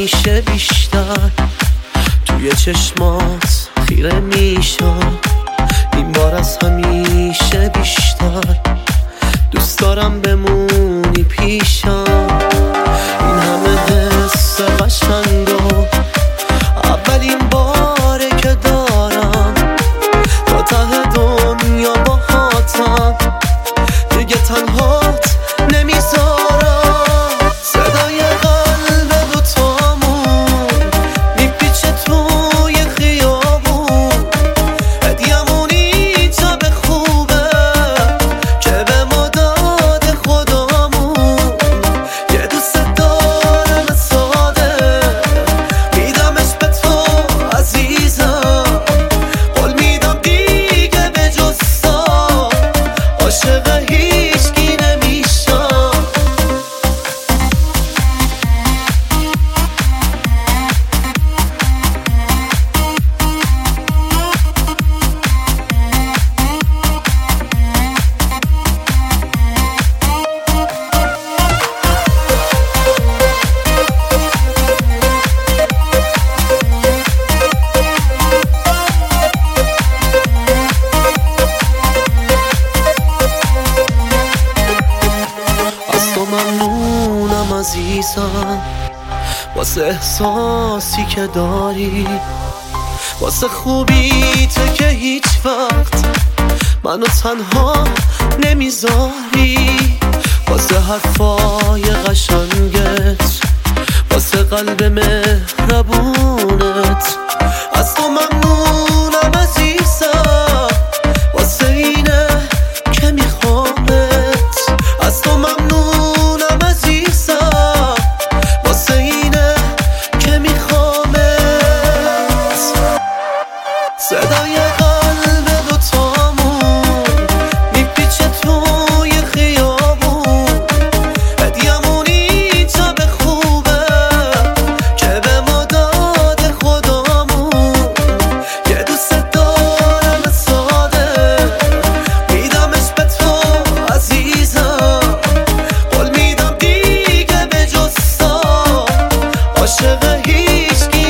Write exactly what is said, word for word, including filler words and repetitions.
همیشه بیشتر توی چشمات خیره میشم، این بار از همیشه بیشتر دوست دارم بمونی پیشم. این همه حس قشنگو اولین باره که دارم، تا ته دنیا باهاتم دیگه تنهات نمیذارم. صدای قلب دوتامون میپیچه توی خیابون، هدیه‌مونی تا به خوبه که به ما داده خدامون. یه دوست دارم ساده میدمش به تو عزیزم، قول میدم دیگه به جز تو عاشق هیچکی نمیشم. از تو ممنونم عزیزم، واسه احساسی که داری، واسه خوبی تو که هیچ وقت منو تنها نمیذاری، واسه حرفای قشنگت، واسه قلب مهربونت. از تو ممنونم عزیزم، واسه اینه که میخوامت. از تو ممنونم عزیزم، واسه اینه که میخوامت. صدای قلب دوتامون میپیچه توی خیابون، هدیه‌مونی تا به خوبه که به ما داده خدامون. یه دوست دارم ساده میدمش به تو عزیزم، قول میدم دیگه به جز تو عاشق هیچکی